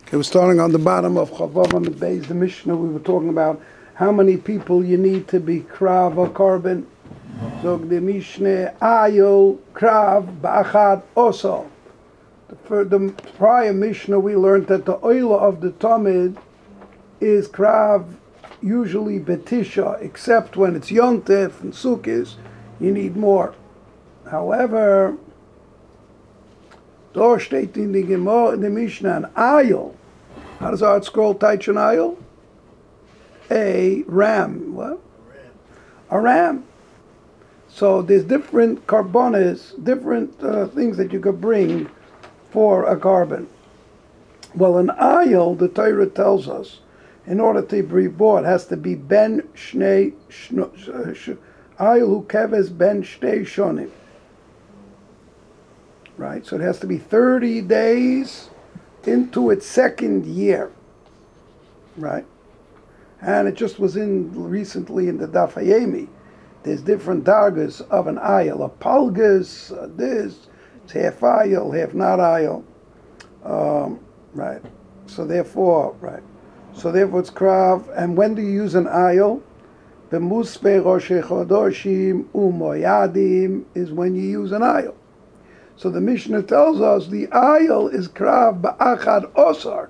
Okay, we're starting on the bottom of Chavav Amid Beis, the Mishnah. We were talking about how many people you need to be krav or carbon. So the Mishnah, Ayol, krav, ba'achad, osal. For the prior Mishnah, we learned that the oil of the Tamid is krav, usually betisha, except when it's Yontef and Sukkis, you need more. However, da steht in the Gemara, in the Mishnah, an ayol. How does our scroll touch an ayol? A ram. What? A ram. So there's different carbonas, different things that you could bring for a carbon. Well, an ayol, the Torah tells us, in order to be bought, has to be ben shnei ayol hu keves ben shnei shonim. Right, so it has to be 30 days into its second year, right? And it just was in recently in the Daf Hayemi. There's different dargas of an ayil, a palgas, this, it's half ayil, half not ayil, right? So therefore it's krav. And when do you use an ayil? B'muspe rosh chodoshim u'moyadim is when you use an ayil. So the Mishnah tells us the ayil is krav ba'achad osar,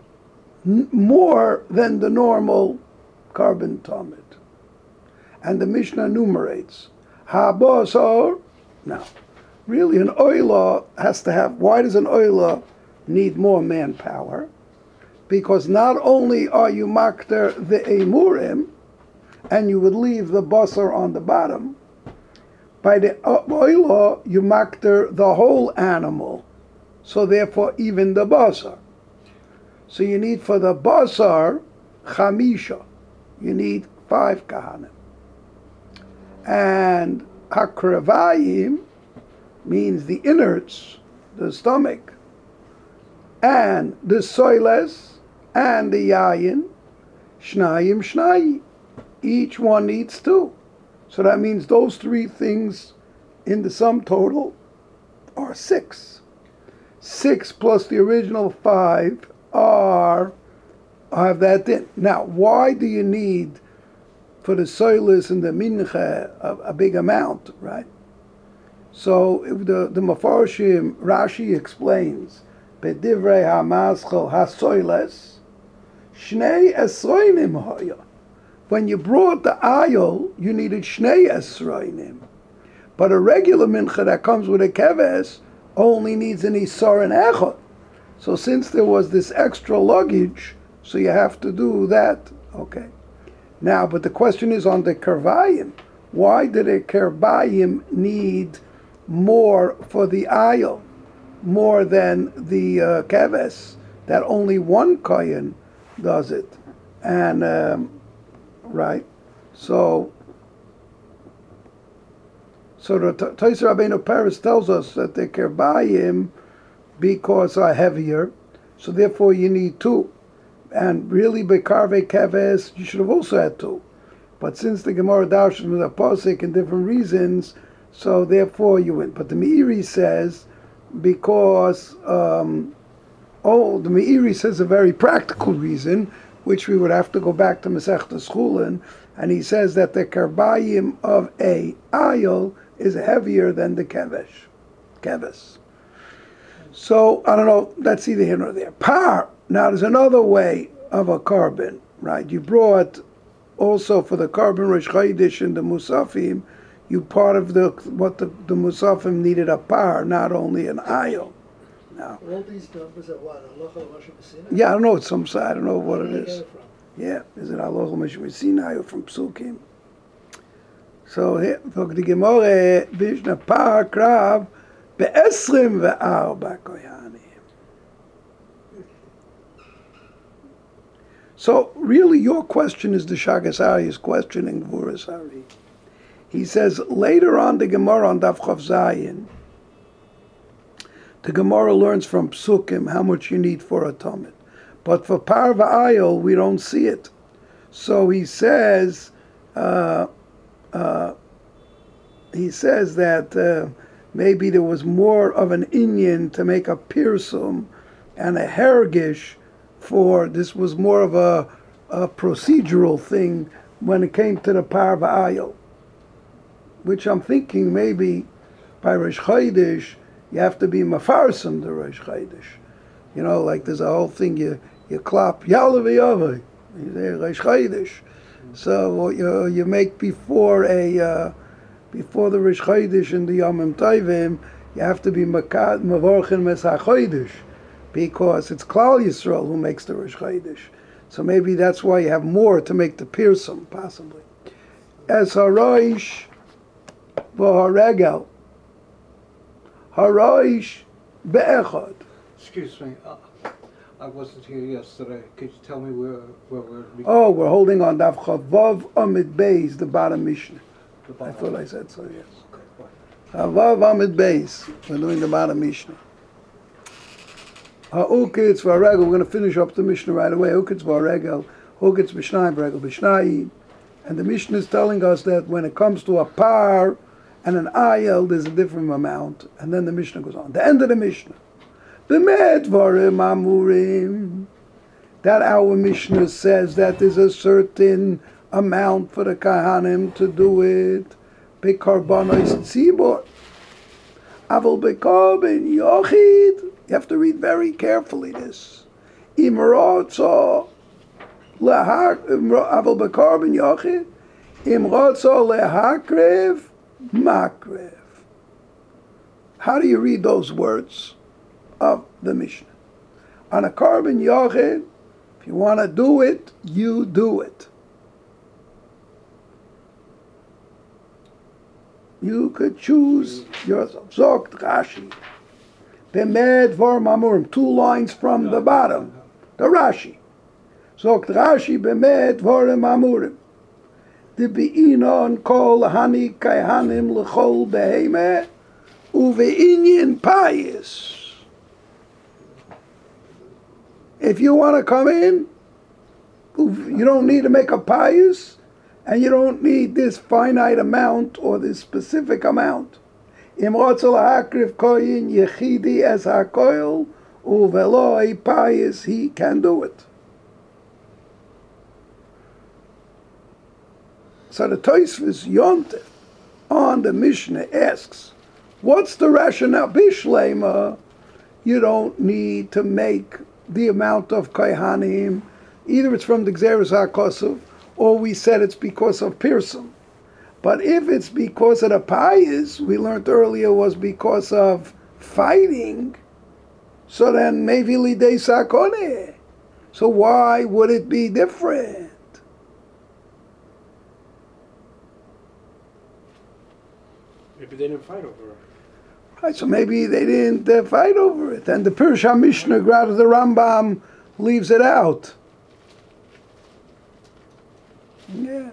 more than the normal carbon tamid. And the Mishnah enumerates ha'bosar. Now, really, an oilah has to have. Why does an oilah need more manpower? Because not only are you makter the emurim, and you would leave the basar on the bottom. By the oilah, you makter the whole animal, so therefore even the basar. So you need for the basar chamisha, you need 5 kahanim. And hakrevayim means the innards, the stomach, and the soiles, and the yayin, shnayim shnayi. Each one needs 2. So that means those 3 things in the sum total are 6. 6 plus the original 5 have that in. Now, why do you need for the soilus and the mincha a big amount, right? So if the Mefarshim, Rashi explains, Bedivrei ha'maschel ha'soiles, shnei esroinim hoya. When you brought the ayol, you needed shnei esroinim. But a regular mincha that comes with a keves only needs an isar and echot. So since there was this extra luggage, so you have to do that. Okay. Now, but the question is on the kervayim. Why did a kervayim need more for the ayol, more than the keves, that only one kohen does it? And right, so the Tosar Rabbeinu Paris tells us that the kerbayim, because are heavier, so therefore you need 2. And really, by karve keves, you should have also had 2. But since the Gemara darshan with a posik and different reasons, so therefore you win. But the Meiri says, because the Meiri says a very practical reason, which we would have to go back to Masechtas Chulin, and he says that the karbayim of a ayil is heavier than the keves. So, I don't know, that's either here or there. Par, now there's another way of a carbon, right? You brought also for the carbon Rosh Chodesh and the Musafim, you part of the Musafim needed a par, not only an ayil. Now, all these numbers are what? Halacha Moshe Messina? Yeah, I don't know. It's some side. I don't know what it is. Where Yeah, is it Halacha Moshe Messina or from Psukim? So here, for the Gemara, Vishna Par Krav be'esrim ve'arba koyanim. So really, your question is the Shagas Ari's question in Gvuras Ari. He says later on the Gemara on Daf Chav Zayin, the Gemara learns from Psukim how much you need for a Talmud. But for Par v'ayil, we don't see it. So he says that maybe there was more of an inyan to make a pirsum and a hergish this was more of a procedural thing when it came to the Parva Ayil, which I'm thinking maybe by Rosh Chodesh you have to be Mefarsim the Rosh Chodesh. You know, like there's a whole thing you clap Yalav Yavai, you say Rosh Chodesh. So you make before the Rosh Chodesh and the Yomim Tovim, you have to be Mevorchen Mesach Chodesh, because it's Klal Yisrael who makes the Rosh Chodesh. So maybe that's why you have more to make the Pirsum, possibly. As Haroish v'Haregel, Haroish be'echad. Excuse me, I wasn't here yesterday. Could you tell me where we're... Oh, we're holding on Daf Chavav Amid Beis, the bottom Mishnah. I thought I said so, yes. Okay, Chavav Amid Beis, we're doing the bottom Mishnah. Ha'ukitz v'Haregel, we're going to finish up the Mishnah right away. Ha'ukitz v'Haregel, Ha'ukitz b'Shnai v'Haregel b'Shnai. And the Mishnah is telling us that when it comes to a par and an ayel, there's a different amount. And then the Mishnah goes on. The end of the Mishnah. B'med dvarim amurim. That our Mishnah says that there's a certain amount for the Kahanim to do it. B'karbanos tzibor. Aval b'karbon yochid. You have to read very carefully this. Imrotzo aval b'karbon yochid. Imrotzo lehakrev makrev. How do you read those words of the Mishnah? On a carbon yochid, if you want to do it, you do it. You could choose yourself. Zogt Rashi. Bemed Dvarim Amurim. 2 lines from the bottom. The Rashi. Zogt Rashi Bemed Dvarim Amurim. The Be'inon Kol Hani Kaihanim L'chol Beheme Uve'inyin Payis. If you want to come in, you don't need to make a payis, and you don't need this finite amount or this specific amount. Im rotzel ha'akriv koyin yechidi es ha'koil uveloi payis, he can do it. So the Tosfos Yontif on the Mishnah asks, what's the rationale? Bishlema, you don't need to make the amount of Kaihanim. Either it's from the Gzeres HaKosov, or we said it's because of Pirsum. But if it's because of the Payis, we learned earlier was because of fighting, so then maybe Lidei Sakone. So why would it be different? Maybe they didn't fight over it. Right, so maybe they didn't fight over it. And the Pirush HaMishnah, out of the Rambam, leaves it out. Yeah.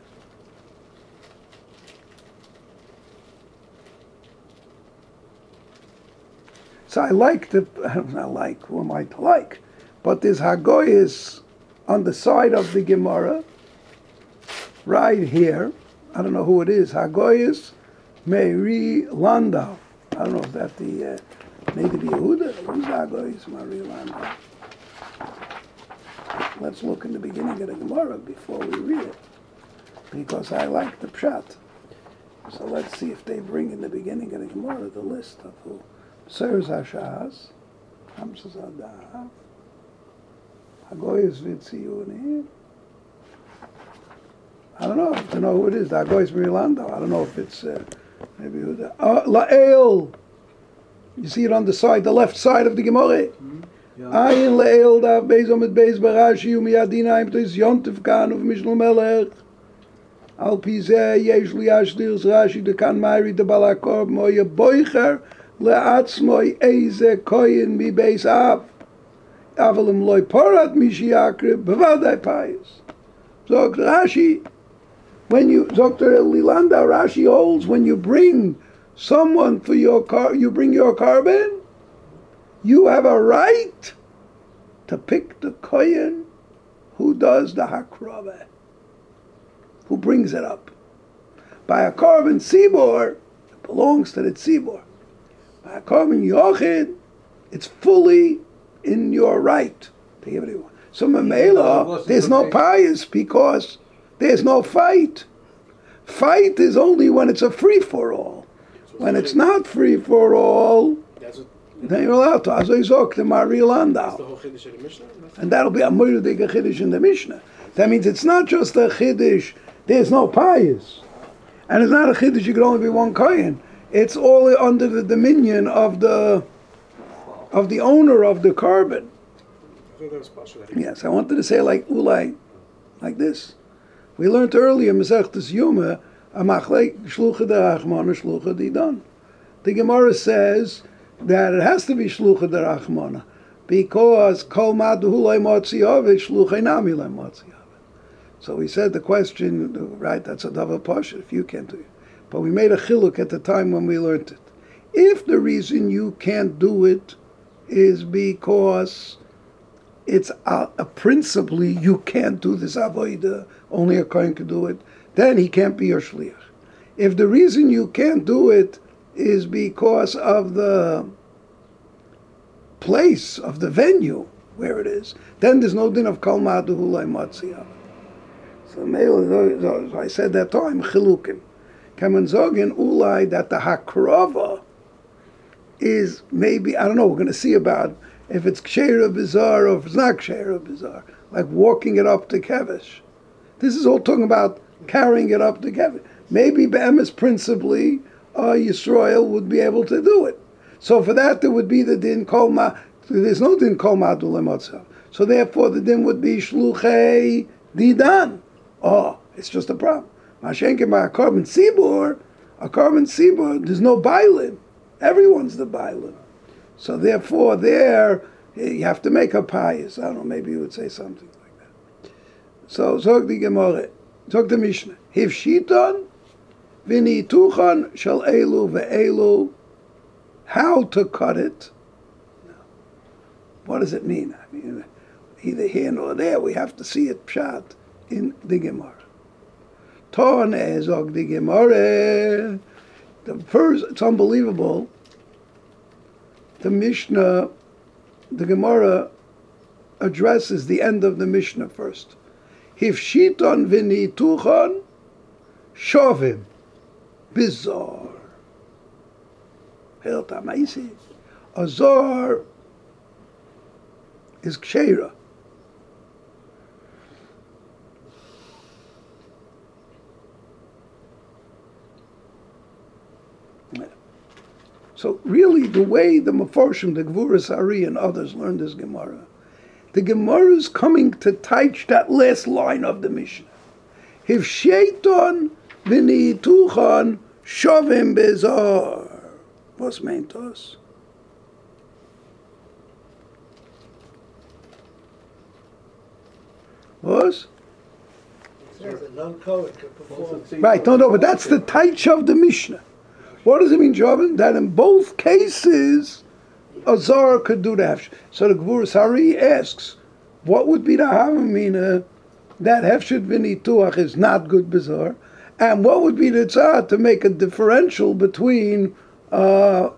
So I like who am I to like? But there's Hagoyis on the side of the Gemara, right here. I don't know who it is. Hagoyis Meiri Landau. I don't know if that's the maybe Yehuda. Who's Hagoyis Meiri Landau? Let's look in the beginning of the Gemara before we read it, because I like the Pshat. So let's see if they bring in the beginning of the Gemara the list of who. Seres Hashaz, Hamsas Adav, Hagoyis Vitziyuni. I don't know. To know who it is. The Hagoyis Meiri Landau. I don't know if it's maybe Yehuda. La'el. You see it on the side, the left side of the Gemara. Ayin La'el Dav Beis Omid Beis Barashi Umiyadina Im Tois Yontif Kan of Mishnah Melech. Al Pizeh Yesh Liashdir Rashi Dekan Mari De Balakor Moye Boicher Le'atzmoi Eze Koyin Mi Beis Av. Avalim Loi Porat Mishiakrib Bevadai Payis. So Rashi, when you Dr. Lilanda, Rashi holds when you bring someone for your car, you bring your carbon, you have a right to pick the kohen who does the hakrava, who brings it up. By a carbon tzibor, it belongs to the tzibor. By a carbon yochid, it's fully in your right to give it to anyone. So Mamela, there's no pious because there's no fight. Fight is only when it's a free-for-all. When it's not free-for-all, That's what, then you're allowed to. As I zok the Maria that's the Landau. whole Chiddush of the Mishnah? And that'll be a murdig chiddush in the Mishnah. That means it's not just a chiddush, there's no pious. And it's not a chiddush, you can only be one kohen. It's all under the dominion of the owner of the carbon. I thought that was partial. Yes, I wanted to say like ulai, like this. We learned earlier, Masechtas Yuma, amachlek shlucha derachmana shlucha didan. The Gemara says that it has to be shlucha derachmana because kol maduhulay motziyavet shlucha nami lay motziyavet. So we said the question, right? That's a davar pasha if you can't do it. But we made a chiluk at the time when we learned it. If the reason you can't do it is because it's principally you can't do this avodah, only a kohen can do it, then he can't be your shliach. If the reason you can't do it is because of the place of the venue where it is, then there's no din of kol ma'aduhu lay matziyah. So I said that time chilukim. Kamen zogen ulai that the hakrava is maybe, I don't know, we're going to see about if it's ksheira bizarre or if it's not ksheira bizarre, like walking it up to kevish. This is all talking about carrying it up to kevish. Maybe be'emes principally, Yisrael would be able to do it. So for that there would be the din kol ma. There's no din kol ma dulemotzav. So therefore the din would be shluchei didan. Oh, it's just a problem. Mashenke by a carbon sibur, there's no bailin. Everyone's the bailin. So therefore, there you have to make a pious. I don't know. Maybe you would say something like that. So zog the Gemara, zog the Mishnah. Hiv shiton v'nituchan shel elu ve'elu. How to cut it? What does it mean? I mean, either here nor there. We have to see it pshat in the Gemara. Torne zog the Gemara. The first, it's unbelievable. The Mishnah, the Gemara addresses the end of the Mishnah first. Hifshiton v'nituchan shovim bizar. Hilta Maisi. Azar is ksheira. So really, the way the Mefarshim, the Gvuras Ari and others learned this Gemara, the Gemara is coming to teach that last line of the Mishnah. If sheiton v'nituchan shovim bezar. What's meant to us? Was? It says that non-Kohen can perform. Right, no, but that's the teich of the Mishnah. What does it mean, Jobin? That in both cases, a Zara could do the Hefsh. So the Gvuras Hari asks, what would be the Havamina that Hefshet v'nituach is not good bizarre? And what would be the Tzad to make a differential between a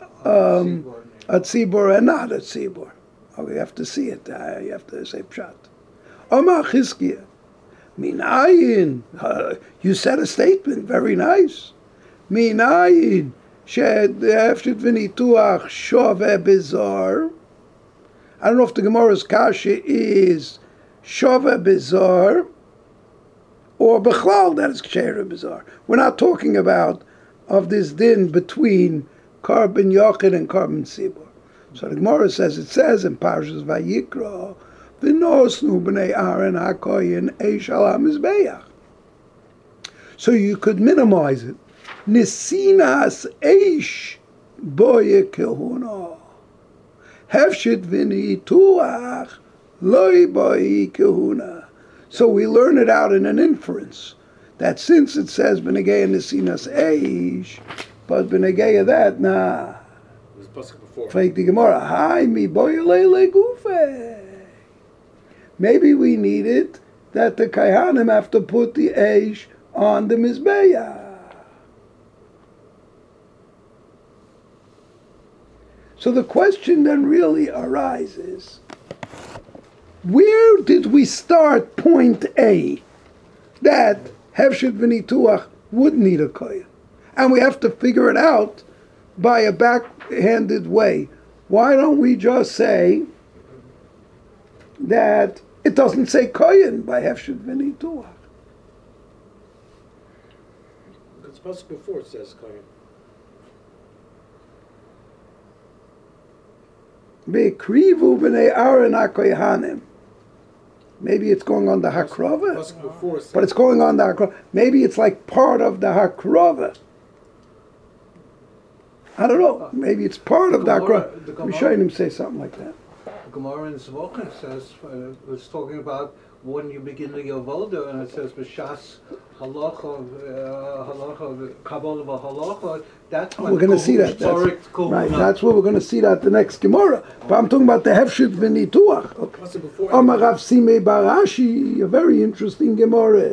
Tzibor and not a Tzibor? Oh, we have to see it. You have to say Pshat. Omar Chizkiya, Minayin, you said a statement, very nice. Minayin, Hefshet v'nituach shove bizarre. I don't know if the Gemara's kasha is shove bizarre or bechlal, that is ksheira bizarre. We're not talking about of this din between carbon yochid and carbon sibor. So the Gemara says, it says in Parshas Vayikra, v'nosnu b'nei Aaron hakoyin eish al hamizbeach. So you could minimize it. Nisinas eish boye kehuna. Hefshit v'nituach loy boye kehuna. So we learn it out in an inference that since it says b'negeya nisinas eish, but b'negeya that, nah. It was pasuk before. Fake the Gemara. Hi mi boye leile gufe. Maybe we need it that the Kaihanim have to put the eish on the Mizbeah. So the question then really arises, Where did we start point A? That Hefshit V'nituach would need a kohen. And we have to figure it out by a backhanded way. Why don't we just say that it doesn't say kohen by Hefshit V'nituach? It's supposed to before it says Kohen. Be'krivu b'nei Aaron HaKohanim. Maybe it's going on the Hakrova, Pasuk before it says. but it's going on the Hakrova. Maybe it's like part of the Hakrova. I don't know. Maybe it's part of the Hakrova. The Rishonim say something like that. The Gemara in Zvokhin says, it's talking about when you begin the Yovoda, and it says, B'shas halacha, kabbalah v'halacha, that's when We're going to see that. Right, that's what we're going to see that the next Gemara. But I'm talking about the Hefshit V'nituach. Okay. Pasuk before. Amar Rav Simei Barashi, a very interesting Gemara.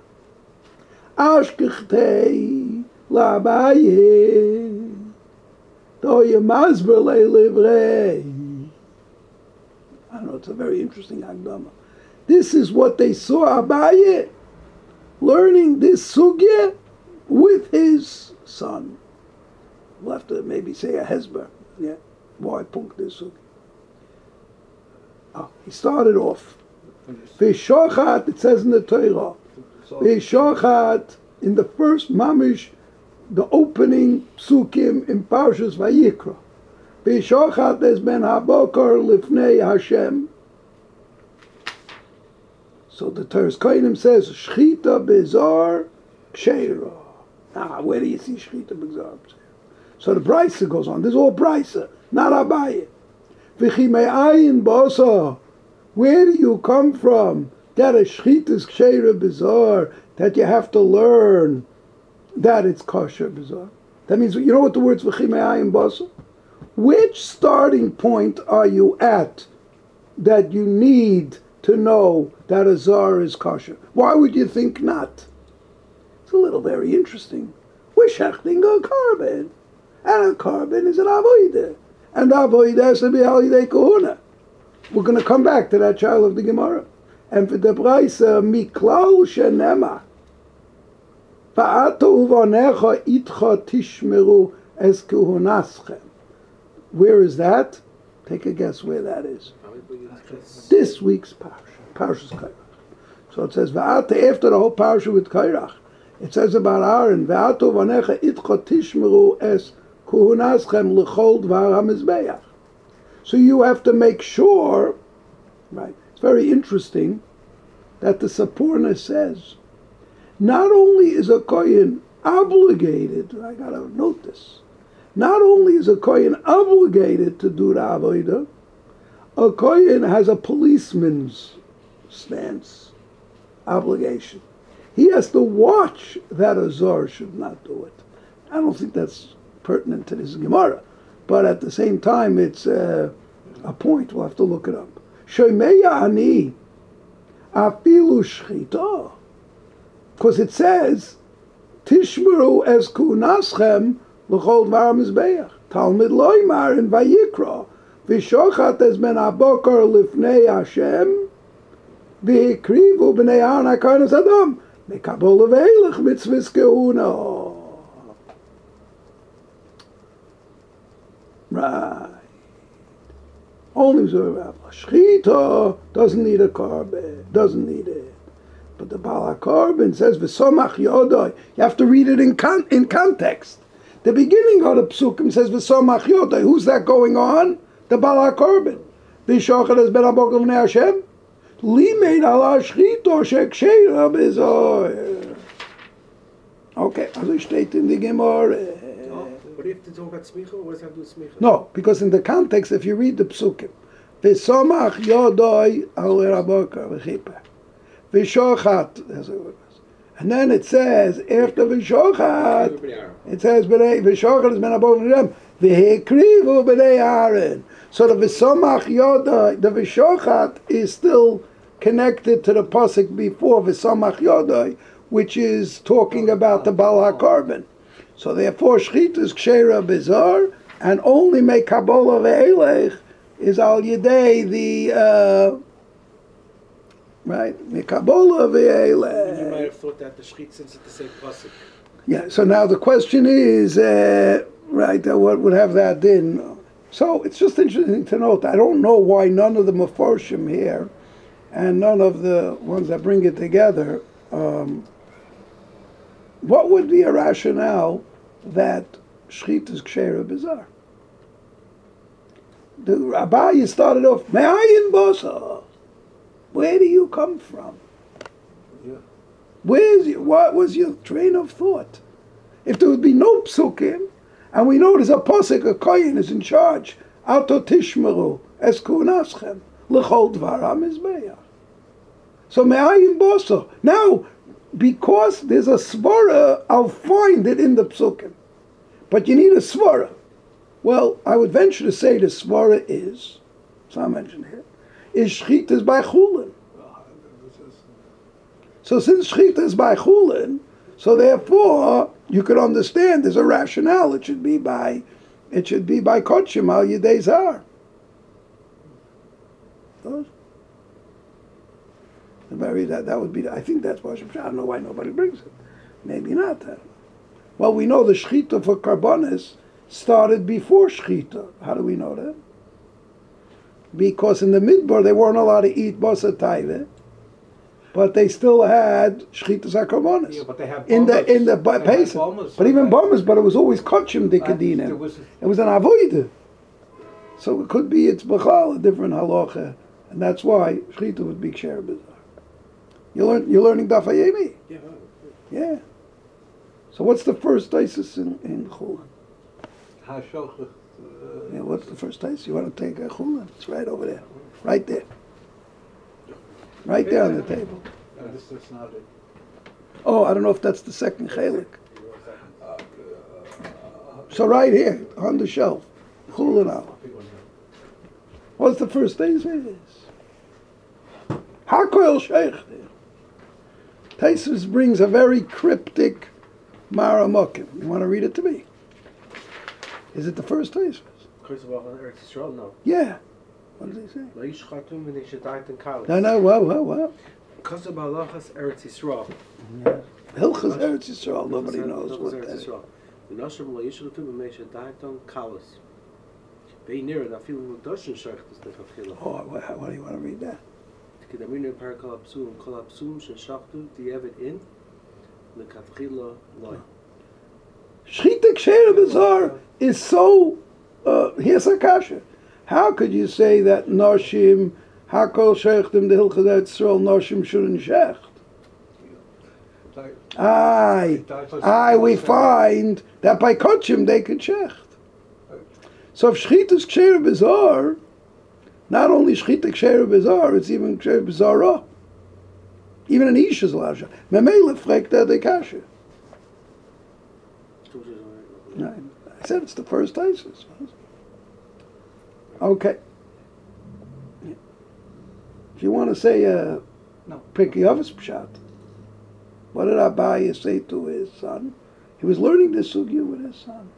Ashkechtei la'abaye toye mazber le'livrei. I don't know, it's a very interesting Agdama. This is what they saw Abaye learning this sugya with his son. We'll have to maybe say a hesber. Yeah, why punk this sugya? He started off. V'shochat, it says in the Torah. V'shochat, in the first mamish, the opening psukim in Parshas Vayikra. V'shochat es ben habokar lifnei Hashem. So the Teres Kohanim says, Shchita bezar ksheira. Where do you see Shchita bezar? So the Brisa goes on. This is all Brisa, not Abaye. V'chimei ayin basa. Where do you come from? That a Shchita is ksheira bezar. That you have to learn that it's kosher bezar. That means, you know what the words v'chimei ayin basa? Which starting point are you at that you need to know that a zar is kosher? Why would you think not? It's a little very interesting. We're shechting a carbon, and a carbon is an avodah, and avodah has to be halidei kohuna. We're going to come back to that child of the Gemara, and for the Brisa miklal shenema va'ato uvanecha itcha tishmeru es kuhunaschem. Where is that? Take a guess where that is. This week's Parshas Kairach. So it says, V'ata, after the whole Parsha with Kairach, it says about Aaron, V'ata vanecha itcha tishmeru es kuhunaschem l'chol dvar hamizbeach. So you have to make sure, right, it's very interesting that the Sapurna says, not only is a Kohen obligated, I gotta note this, not only is a Kohen obligated to do the Avodah, a Kohen has a policeman's stance, obligation. He has to watch that a Zor should not do it. I don't think that's pertinent to this Gemara, but at the same time it's a point, we'll have to look it up. Shomeya ani afilu shchita, because it says, Tishmeru es kunaschem l'chol dvar mizbeach. Talmud loymar in Vayikra. V'shochat es ben abokar lifnei Hashem. V'hikrivu b'nei Aaron HaKohanim Adam. Mekabol leveilach mitzvahs kehuna. Right. Only Shchita doesn't need a carbon. Doesn't need it. But the Baal HaKorban says, V'somach yodoi. You have to read it in context. The beginning of the Psukim says, V'somach yodoi. Who's that going on? The Baal HaKorban. V'shochat es ben abokar l'nei Hashem. Limeid ala shchito sheksheira b'zoyer. Okay, also steht in the Gemara. What do you have to talk about smicha? What does that have to do with smicha? No, because in the context, if you read the Psukim, V'somach yodoi al rabokar v'chipa. V'shochat, and then it says after v'shochat, it says v'shochat is ben abokar l'nei v'hekrivu b'nei Aaron. So the v'somach yodai, the v'shochat is still connected to the pasuk before v'somach yodai, which is talking about the Baal HaKorban. So therefore, shchita is ksheira bizar, and only make kabbalah ve'elech is al yedei right? Mikabola And you ve'ele. might have thought that the shchit, since it's the same pasuk. Yeah, so now the question is, what would have that din? So it's just interesting to note. I don't know why none of the Mefarshim here and none of the ones that bring it together, what would be a rationale that shchit is ksheira bizarre? The Rabbi started off, Me'ayin bosa. Where do you come from? Yeah. What was your train of thought? If there would be no psukim, and we know there's a posik, a kohen is in charge, Ato tishmeru, es kunaschem, l'chol dvaram izbeach. So me'ayin bosa. Now, because there's a svara, I'll find it in the psukim. But you need a svara. Well, I would venture to say the svara is, so I mentioned here, is shchita by chulin. So since shchita is by chulin, so therefore you could understand there's a rationale. It should be by kochim al yedei zar. That would be. I think that's why. I don't know why nobody brings it. Maybe not. Well, we know the shchita for karbonis started before shchita. How do we know that? Because in the midbar they weren't allowed to eat basa taive, but they still had shchitas hakarbonis. Yeah, but they have in the bombers. Pesach. But even bombers, but it was always kachim dikadinim. It was an avodah. So it could be it's b'chal, a different halacha, and that's why shchita would be ksher bizarre. You're learning Daf Hayemi? Yeah. So what's the first isis in chulin? Yeah, what's the first isis? You want to take a chulin? It's right over there, right there, right there on the table. This is not it. Oh, I don't know if that's the second chelik. So right here on the shelf, chulin al. What's the first isis? Hakoil sheikh. Taisus brings a very cryptic maramokim. You want to read it to me? Is it the first Taisus? No. Yeah. What does he say? No, What? Kasav halachas Eretz Yisrael. Hilchas Eretz Yisrael. Nobody knows what that is. V'nashim lo yishlutu b'meisha daiton kalas. Be'inir, na filu l'doshin shachtas l'chavchila. Oh, what do you want to read that? Kedaminu par kol hapsum sheshachtu di'evet in l'chavchila loy. Shchita Ksheira Bizarre is so, here's a kasha. How could you say that Noshim, Hakol Shechtim, the Hilchas Eretz Yisrael, Noshim shouldn't shecht? We find that by Kochim they could shecht. So if Shchita is Ksheira Bizarre, not only Shchita Ksheira Bizarre, it's even Ksheira Bizarre. Even an Ish is allowed to shecht. Memele frekt the kasha. I said it's the first ISIS. Okay. If you want to say no. Pirkei Avos Pshat, what did Abaye say to his son? He was learning this sugya with his son.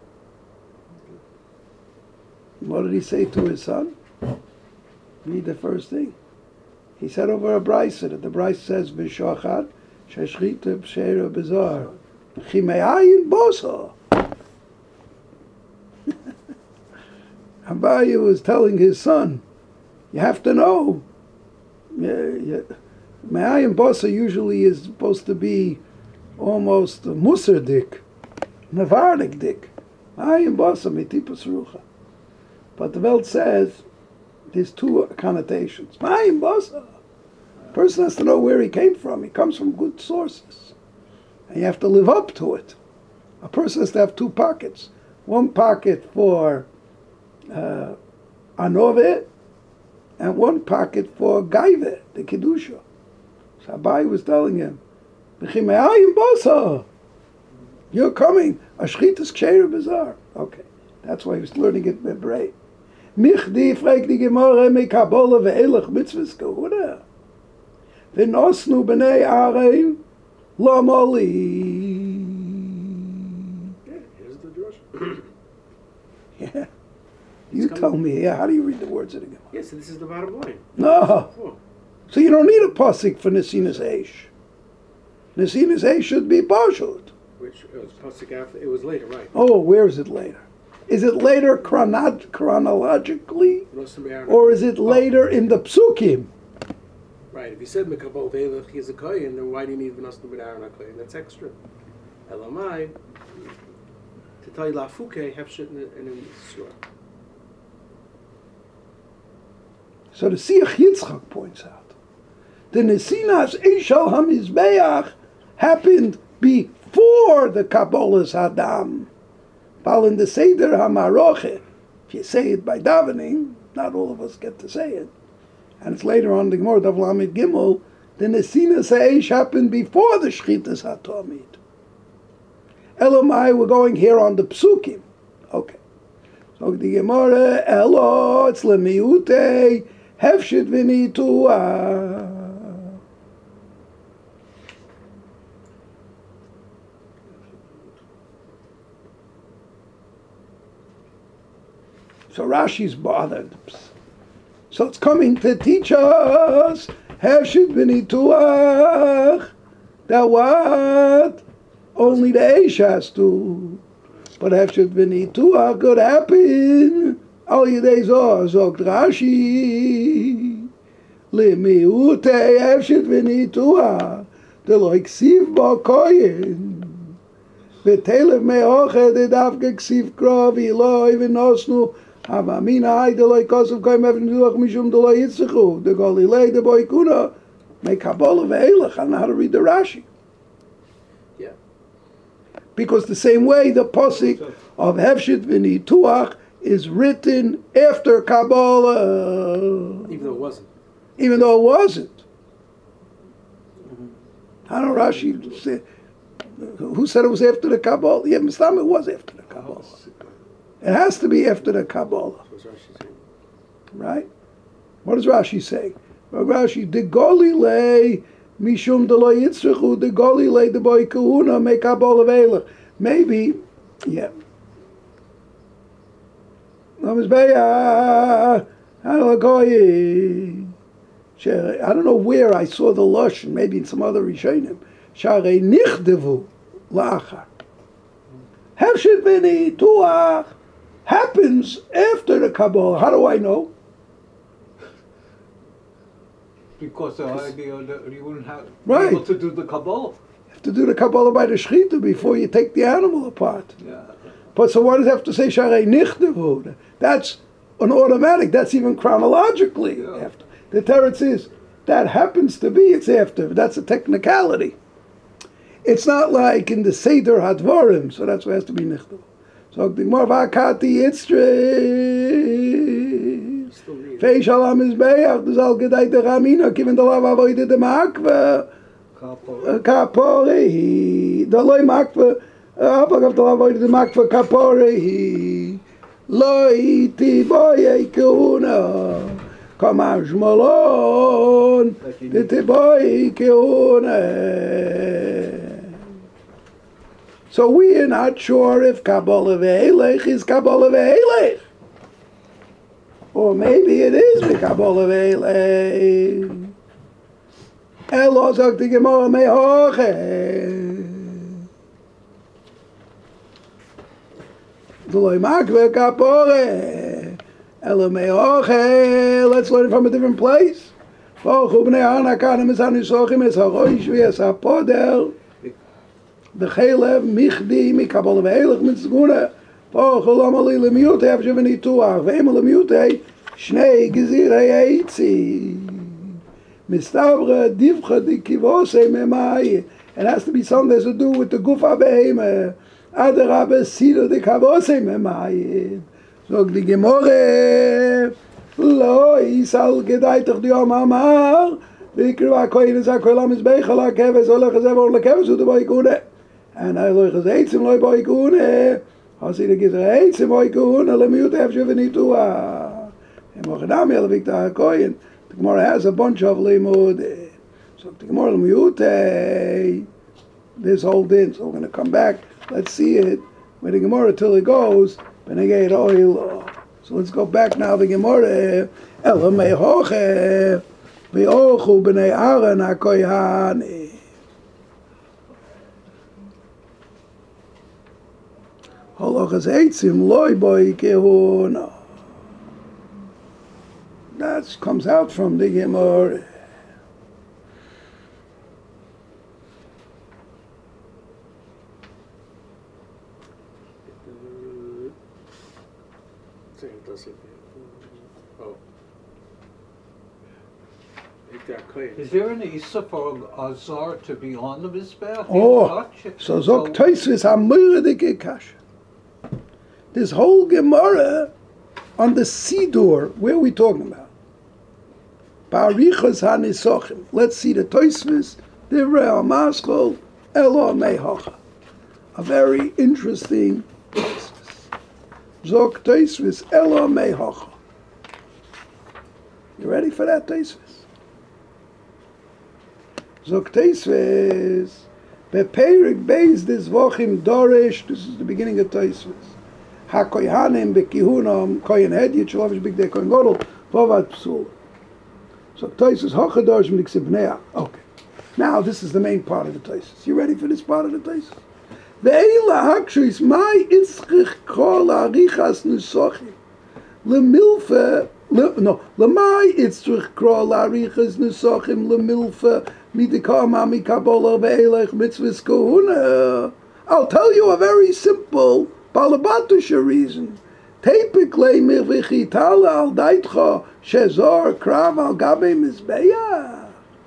What did he say to his son? Read the first thing. He said over a brisa that the brisa says V'shachad sheshchita b'sheira bizar chimeayin bosa. Abaye was telling his son, you have to know, Me'ayin Bosa usually is supposed to be almost a Musar dik, Navardik dik. Me'ayin Bosa mitipus rucha. But the Welt says there's two connotations. Me'ayin Bosa. A person has to know where he came from. He comes from good sources. And you have to live up to it. A person has to have two pockets. One pocket for Anove, and one pocket for Gaive, the Kedusha. So Abaye was telling him, you're coming, Ashchitas Ksheira Bizarre. Okay, that's why he was learning it Bebrei. Michdi fragt die Gemara mekabola ve'elach mitzvahs gehura. V'nosnu b'nei Areim lamoli. Here's the drush. Yeah. You tell me, how do you read the words of the Gemara? Yes, so this is the bottom line. No. So you don't need a pasuk for Nesinas Eish. Nesinas Eish should be Pashut. Which it was pasuk after. It was later, right? Oh, where is it later? Is it later chronologically? Or is it later in the psukim? Right. If you said Mekabol Veilach, he's a kohen, then why do you need V'nasnu B'Aaron HaKohen? That's extra. Elamai, to tell you Lafuke, Hefshit and in Surah. So the Siach Yitzchak points out, the Nesinas Eishal HaMizbeach happened before the Kabbalas Hadam. While in the Seder HaMaroche, if you say it by davening, not all of us get to say it, and it's later on the Gemara Daf Lamed Gimel, the Nesinas Eish happened before the Shchitas HaTomid. Elamai, we're going here on the Psukim. Okay. So the Gemara, Elo, it's Lemiute, Hefshit V'nitua. So Rashi's bothered. So it's coming to teach us, Hefshit V'nituach, that what? Only the Eish has to. But Hefshit V'nituach could happen. Al Yidei Zohar, Zogt Rashi. Lemiute Hefshit V'nituach, Delo Iksiv Bo Koyen. V'telev Me'oche de Davke Ksiv Krov, Eloi V'nosnu, Havamina Hai Deloi Kosov Koyim V'nituach Mishum Deloi Yitzchachu, De Golilei De Boikuna, Make Kabbalah Ve'elech. I don't know how to read the Rashi. Because the same way the posik of Hefshit V'nituach is written after Kabbalah. Even though it wasn't. Even though it wasn't. How do Rashi say? Who said it was after the Kabbalah? Yeah, Mistam, it was after the Kabbalah. It has to be after the Kabbalah. Right? What does Rashi say? Rashi, De Golilei Mishum Delo Yitzchachu, De Golilei De Boy Kahuna, Make Kabbalah Veilach. Maybe, yeah. I don't know where I saw the Lashon, maybe in some other Rishonim. Sharei Nichdevu La'achar. Hefshit V'nituach happens after the Kabbalah. How do I know? Because the idea that you wouldn't have Right. be able to do the Kabbalah. You have to do the Kabbalah by the Shechita before you take the animal apart. Yeah. But so why does it have to say Sharei Nichdevu? That's an automatic. That's even chronologically after. The Teretz is, that happens to be, it's after. That's a technicality. It's not like in the Seder Hadvarim, so that's why it has to be Nichdevu. So the Gemara Vakati Yitzre. Feish Alam Izbeach, das Al Gedai de Ramina, given the Lav Avoide de Makva. Kaporehi. The Loi Makva, Apagav the Lav Avoide de Makva Kaporehi. Loi Tiboye Keuna. Kamash Malon. The Tiboye Keuna. So we are not sure if Kabbalah Ve'elech is Kabbalah Ve'elech. Or maybe it is the Kabbalah Ve'elech. Elo zog the Gemara Me'oche. D'loi makve kapore. Elo Me'oche. Let's learn it from a different place. V'ochu b'nei Hanakanim es hanusochim es haroish v'es hapodel. The Chelev Michdi mi Kabbalah Ve'elech mitzguna. V'ochu l'amali l'miute Hefshit V'nituach. V'ema l'miute Shnei Gezirei Eitzi. Mistavra Divcha Dikivose Memai. It has to be something that has to do with the Gufa Beheme. Adarabe Sida Dikavose Memai. So the Gemore Lo Isal Gedaitach Diom Amar. V'ikriva Koyin Zakol Amizbecha Lakeves Olech Zevo Lakeves U'Deboy Kune. And I loich as Eitzim Loi Boy Kune. Hasi de Gezirei Eitzim Boy Kune. Lemiut Hefshit V'nituach. And Mochanami Elavik Koyin. The Gemara has a bunch of limud. So the Gemara limute, this whole din. So we're going to come back. Let's see it. With the Gemara till it goes. Benegay oil. So let's go back now. The Gemara. Elamei hoche. Ve'ochu b'nei Aaron hakoyhanim. Halachas eitzim loy boi kehuna. That comes out from the Gemara. Oh. Is there an Isa for a Zar to be on the Mizbeach? Oh, so Zok Tosfos Hamoedike Kasha. This whole Gemara on the Sidur, where are we talking about? Barichas HaNisochim. Let's see the Tosfos, the Real Maskol, Elo Mehocha. A very interesting Tosfos. Zok Tosfos, Elo Mehocha. You ready for that Tosfos? Zok Tosfos, Beperik Beis des Vochim Doresh, this is the beginning of Tosfos. HaKoyhanim Bekihunam, Koyen Hedjit, Shalovish Big Day Koyen Godel, Vovat Psul. So Tosfos Hochadosh Miksibnea. Okay. Now this is the main part of the Tosfos. You ready for this part of the Tosfos? Ve'ela Hakshis Mai Itzchich Kol Arichas Nusochim. Lemilfe, Lemai Itzchich Kol Arichas Nusochim Lemilfe Midikama Mikabola Ve'elech Mitzvahs Kohuna. I'll tell you a very simple Balabatusha reason. Typically, Mirvichitala al Daitcha Shezor Krav al Gabe Mizbeach.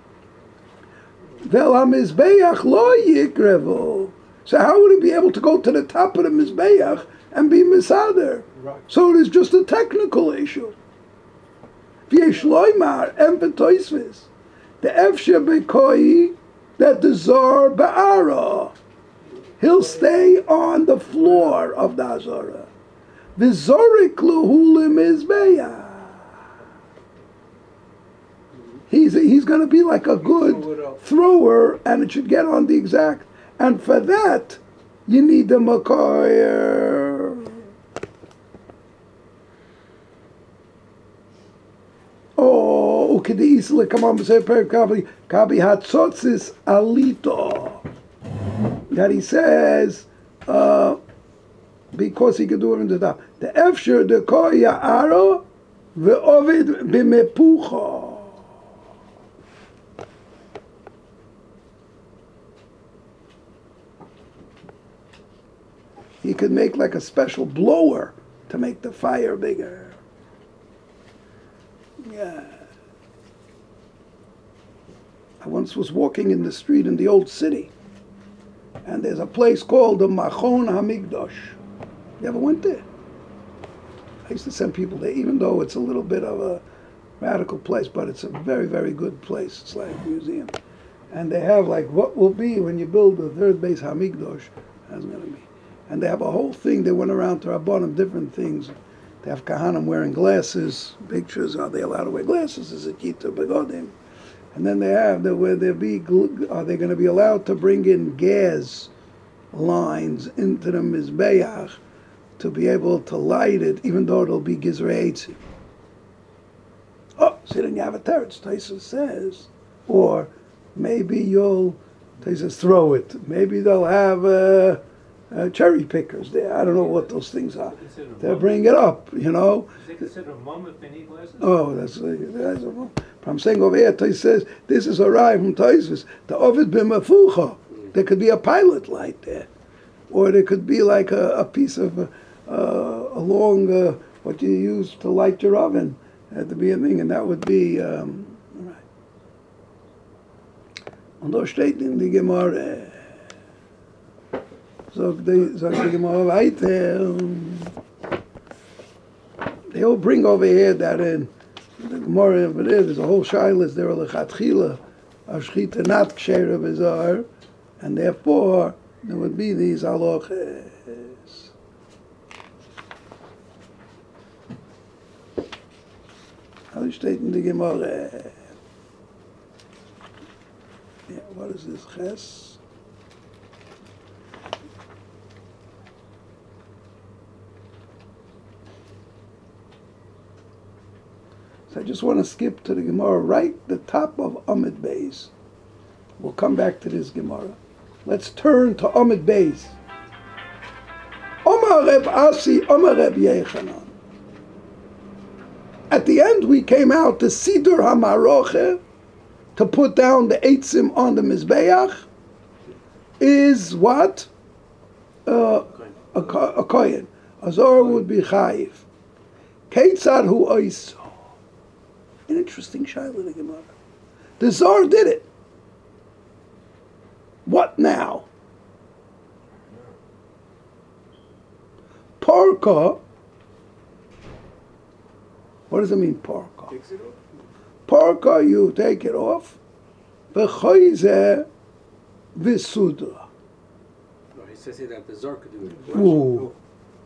Vel HaMizbeach lo yikrevo. So how would he be able to go to the top of the Mizbeach and be Misader? Right. So it is just a technical issue. V'yesh loymar em v'toisvis. The Efshe Bekoi, that the Zor Ba'ara. He'll stay on the floor of the Azara. V'zorik luhu lemizbeach. He's going to be like a good thrower, and it should get on the exact. And for that, you need the makoyer. Oh, ukedi isle come on, say per kabi hatzotzis alito. That he says, because he could do it in the top. The efsher the koya aro ve'ovid b'mepucha. He could make like a special blower to make the fire bigger. Yeah. I once was walking in the street in the old city, and there's a place called the Machon HaMikdash. You ever went there? I used to send people there, even though it's a little bit of a radical place, but it's a very, very good place. It's like a museum. And they have like what will be when you build the third base HaMikdash, that's going to be. And they have a whole thing, they went around to Rabbanim, different things. They have Kahanim wearing glasses, pictures, are they allowed to wear glasses? Is it Gita Begodim? And then they have, are they going to be allowed to bring in gas lines into the Mizbeach to be able to light it, even though it'll be Gizrei Eitzim? Oh, see, then you have a teretz, Taisa says. Or maybe Taisa throw it. Maybe they'll have cherry pickers there. I don't know what those things are. They'll bring it up, you know. Is it considered a mum if they need glasses? Oh, that's a mum. But I'm saying over here, Tais says, this is a rhyme from Taisus. The Ovid b'mafucha. There could be a pilot light there. Or there could be like a piece of a long, what you use to light your oven at the beginning, and that would be, right. Und da steht in die Gemara, sagt die Gemara weiter, they'll bring over here that in the Gemara over there's a whole shilas there, lechatchila, ashchita not ksheira b'zar, and therefore there would be these halachas. How steht in the Gemara? Yeah, what is this? Ches? So I just want to skip to the Gemara right the top of Amud Beis. We'll come back to this Gemara. Let's turn to Amud Beis. Omar Reb Asi, Omar Reb Yechanan. At the end, we came out to Sidur HaMaroche, to put down the Eitzim on the Mizbeach, is what? A Kohen. A Zor would be Chayiv. Keitzad Hu Oiso. An interesting shaila in the Gemara. The Zor did it. What now? Parka. What does it mean, parka? Takes it off. Parka, you take it off. V'choyze v'sudra. No, he says here that the Zor could do it. Ooh.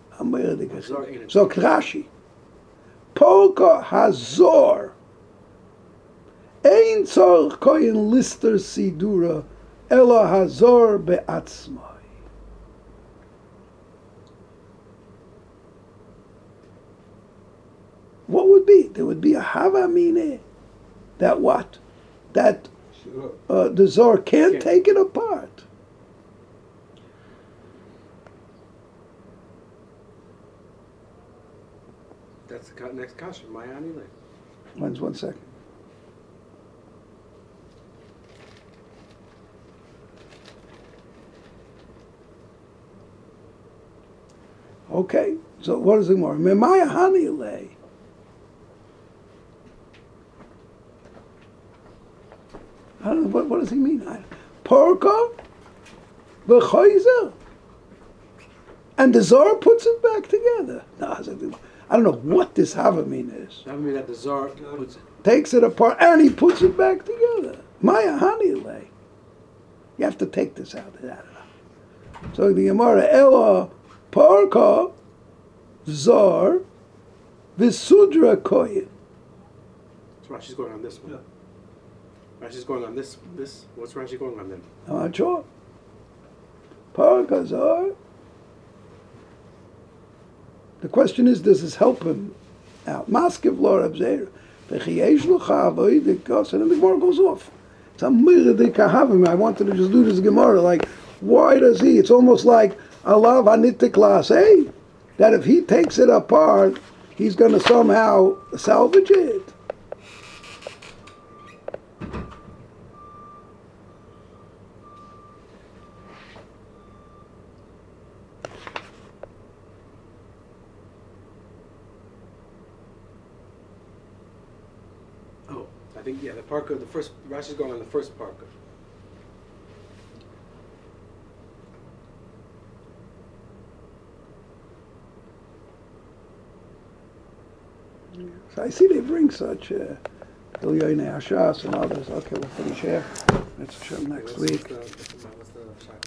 So Krashi. Parka hazor. Ein tzorch koyin lister sidura ela hazor be'atzmai. What would be? There would be a havamine. That what? That the Zor can't take it apart. That's the next kasha. Mayani le. One second. Okay, so what is it more? Memaya hani le. I don't know, what does he mean? Porko? V'choizer? And the Zor puts it back together. No, I don't know what this Havamin is. That would mean that the Zor puts it. Takes it apart and he puts it back together. Maya Hanile. You have to take this out. I don't know. So the Gemara, Ela Parka Zor Visudra Koyin. So Rashi's going on this one. Rashi's going on this. What's Rashi going on then? I'm not sure. Parka Zor. The question is, does this help him out? Maskiv Lor Abzer. And the Gemara goes off. It's a mirdik havim. I wanted to just do this Gemara. Like, why does he? It's almost like Allah vanitik laseh, that if he takes it apart, he's going to somehow salvage it. I think, the parka, the first, Rashi's going on the first parka. So I see they bring such Ilyoinei Hashas and others. Okay, we'll finish here. Let's show next week. What's the